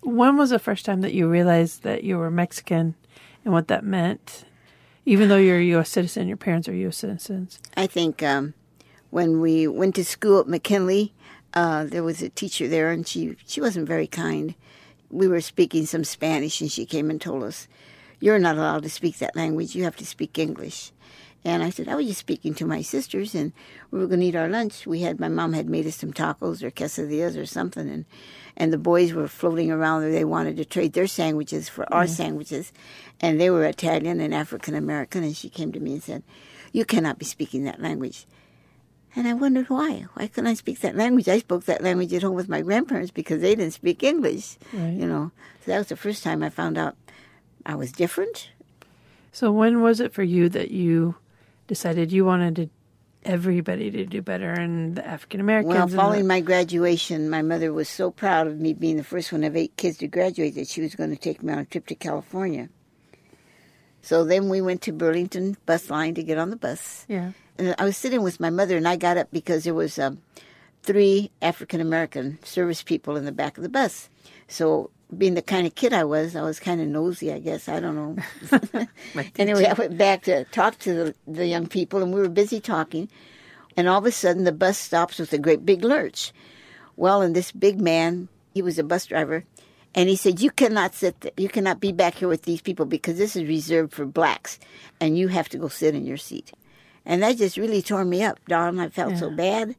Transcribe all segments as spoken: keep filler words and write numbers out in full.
when was the first time that you realized that you were Mexican and what that meant? Even though you're a U S citizen, your parents are U S citizens. I think um, when we went to school at McKinley, uh, there was a teacher there, and she, she wasn't very kind. We were speaking some Spanish, and she came and told us, "You're not allowed to speak that language. You have to speak English." And I said, I was just speaking to my sisters, and we were going to eat our lunch. We had, my mom had made us some tacos or quesadillas or something, and, and the boys were floating around there. They wanted to trade their sandwiches for our mm. sandwiches, and they were Italian and African-American, and she came to me and said, "You cannot be speaking that language." And I wondered why. Why couldn't I speak that language? I spoke that language at home with my grandparents because they didn't speak English, right. you know. So that was the first time I found out I was different. So when was it for you that you decided you wanted to, everybody to do better, and the African Americans? Well, following the... my graduation, my mother was so proud of me being the first one of eight kids to graduate that she was going to take me on a trip to California. So then we went to Burlington bus line to get on the bus. Yeah. And I was sitting with my mother, and I got up because there was um, three African American service people in the back of the bus. So being the kind of kid I was, I was kind of nosy, I guess. I don't know. Anyway, I went back to talk to the, the young people, and we were busy talking. And all of a sudden, the bus stops with a great big lurch. Well, and this big man, he was a bus driver, and he said, "You cannot sit there. You cannot be back here with these people because this is reserved for blacks, and you have to go sit in your seat." And that just really tore me up, Dawn. I felt yeah. so bad.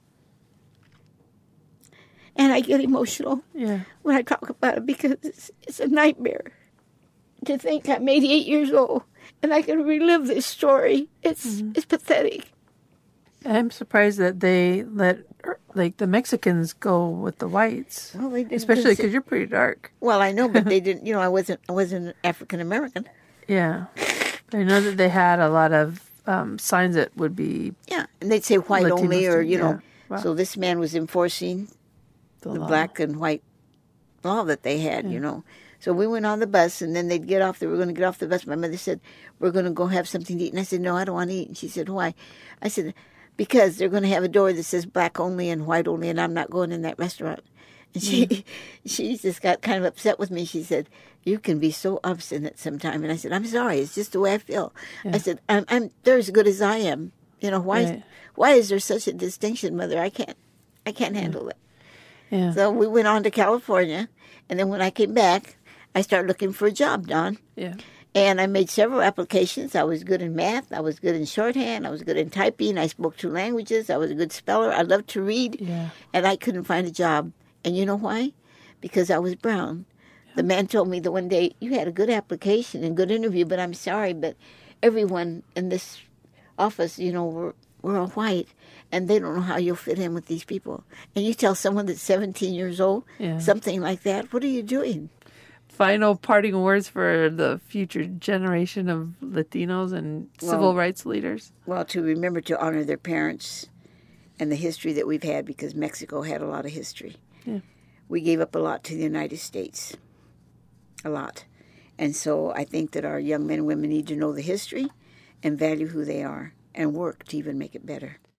And I get emotional yeah. when I talk about it because it's, it's a nightmare to think I'm eighty-eight years old and I can relive this story. It's mm-hmm. it's pathetic. I'm surprised that they let like the Mexicans go with the whites. Well, they didn't, especially because you're pretty dark. Well, I know, but they didn't. You know, I wasn't. I wasn't African American. Yeah, I know that they had a lot of um, signs that would be yeah, and they'd say white Latinos only, or you yeah. know. Wow. So this man was enforcing the, the black and white law that they had, yeah. you know. So we went on the bus, and then they'd get off. They were going to get off the bus. My mother said, "We're going to go have something to eat." And I said, "No, I don't want to eat." And she said, "Why?" I said, "Because they're going to have a door that says black only and white only, and I'm not going in that restaurant." And she mm. she just got kind of upset with me. She said, "You can be so obstinate sometime." And I said, "I'm sorry. It's just the way I feel." Yeah. I said, I'm, I'm they're as good as I am. You know, why right. why is there such a distinction, Mother? I can't I can't yeah. handle it. Yeah. So we went on to California, and then when I came back, I started looking for a job, Dawn. Yeah. And I made several applications. I was good in math. I was good in shorthand. I was good in typing. I spoke two languages. I was a good speller. I loved to read. Yeah. And I couldn't find a job. And you know why? Because I was brown. Yeah. The man told me that one day, "You had a good application and good interview, but I'm sorry, but everyone in this office, you know, were, were all white, and they don't know how you'll fit in with these people." And you tell someone that's seventeen years old yeah. something like that, what are you doing? Final parting words for the future generation of Latinos and civil well, rights leaders? Well, to remember to honor their parents and the history that we've had, because Mexico had a lot of history. Yeah. We gave up a lot to the United States, a lot. And so I think that our young men and women need to know the history and value who they are and work to even make it better.